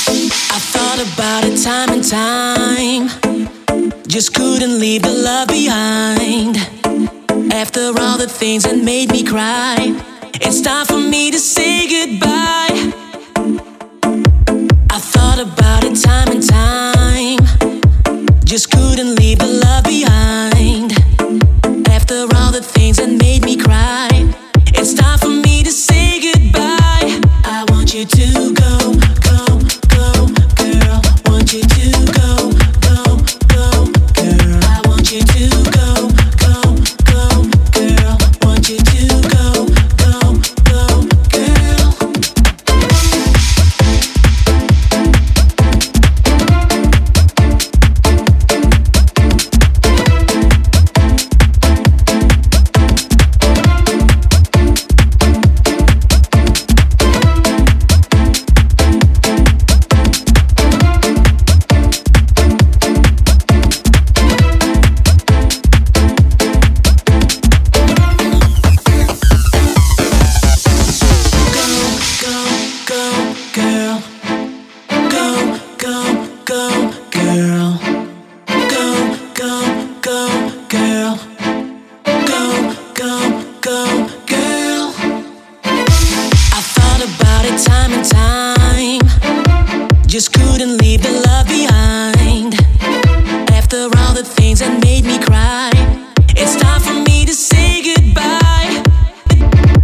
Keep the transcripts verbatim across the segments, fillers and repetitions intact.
I thought about it time and time, just couldn't leave the love behind. After all the things that made me cry, it's time for me to say goodbye. I thought about it time and time, just couldn't leave the love behind. After all the things that made me cry, it's time for me to say goodbye. I want you to go, go, go, girl. Want you to go, go, go, girl. I want you to go, go, go, girl. Want you to go, go, go, girl. Time and time, just couldn't leave the love behind. After all the things that made me cry, it's time for me to say goodbye.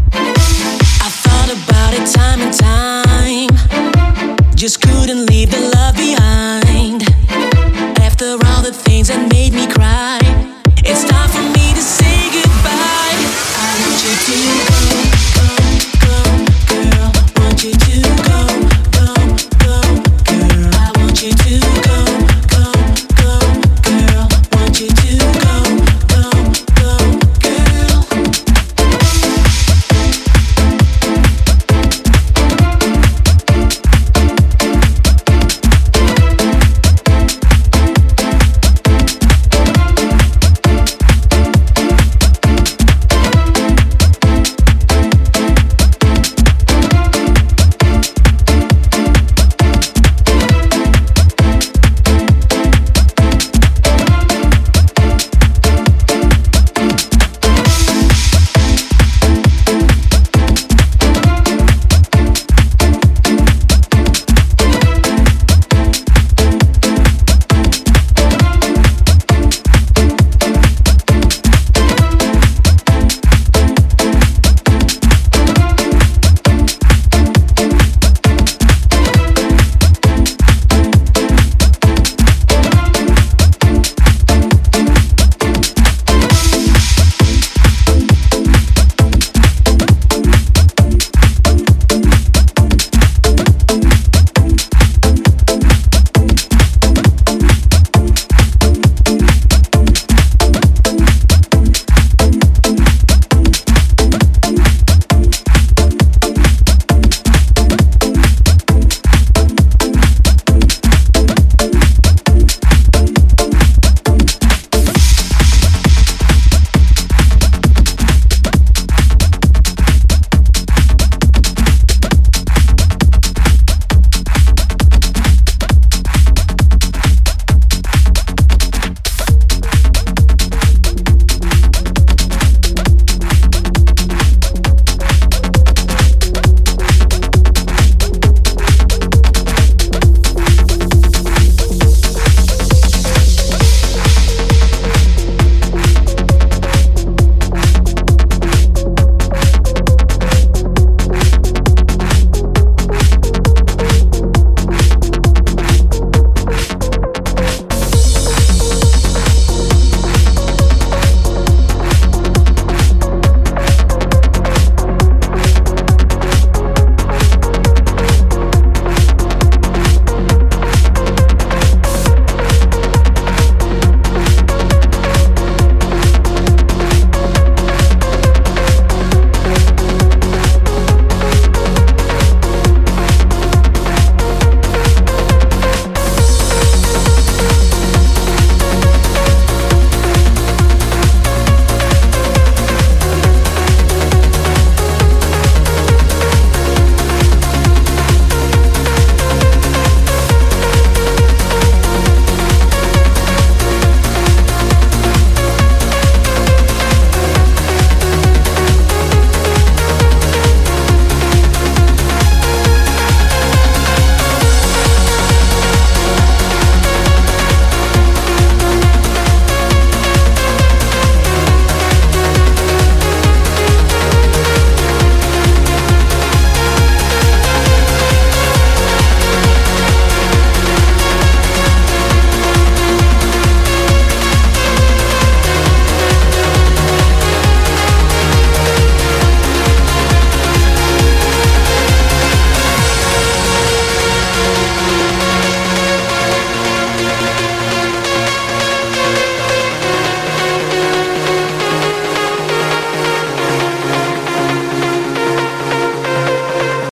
I thought about it time and time, just couldn't leave the